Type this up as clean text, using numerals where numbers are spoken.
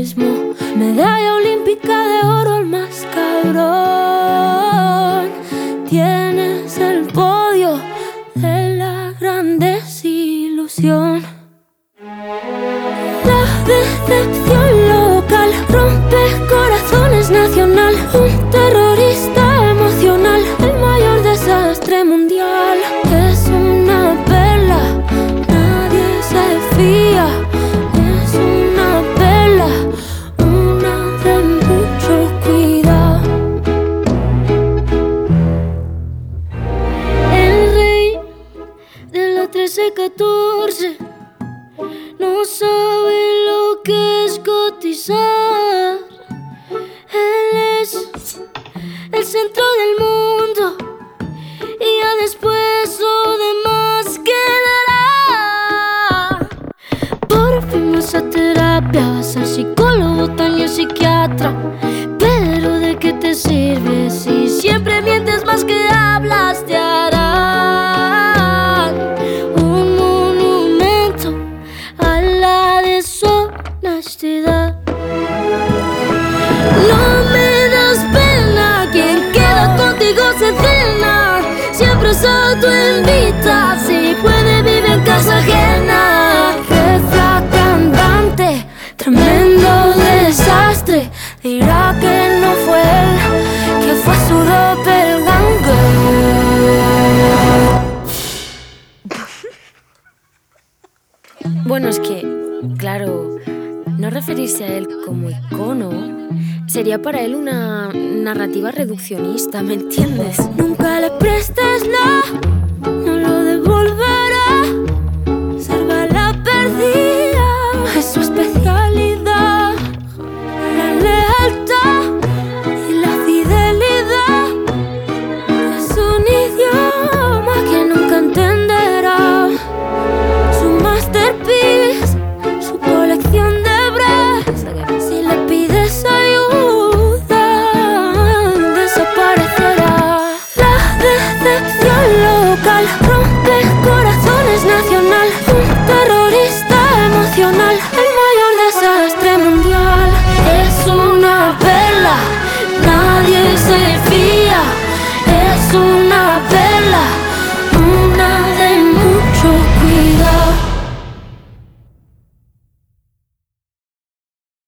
mismo. Medalla olímpica de oro, el más cabrón. Tienes el podio de la gran desilusión. La decepción local rompe corazones nacional. Un terrorista emocional, el mayor desastre mundial. Es una perla, nadie se fía. Es una perla, una de mucho cuidado. El rey de la 13-14 no sabe lo que es cotizar. Él es el centro del mundo y ya después lo demás quedará. Por fin vas a terapia, vas al psicólogo, también psiquiatra. Pero ¿de qué te sirve si siempre mientes más que hablas? Te harán un monumento a la deshonestidad. No me das pena, quien queda contigo se cena. Siempre se autoinvita, si puede vive en casa ajena. Jefa cantante, tremendo desastre. Dirá que no fue él, que fue su doppelganger. Bueno, es que, claro, no referirse a él como icono sería para él una narrativa reduccionista, ¿me entiendes? Nunca le prestes la, no lo devolverá. Salva la perdida, es su especialidad. La lealtad y la fidelidad es un idioma que nunca entenderá. Su masterpiece, su colección de bras. Si le pides ayuda, desaparecerá. La decepción local rompe corazones nacional. Un terrorista emocional, el mayor desastre mundial. Es una perla, nadie se fía. Es un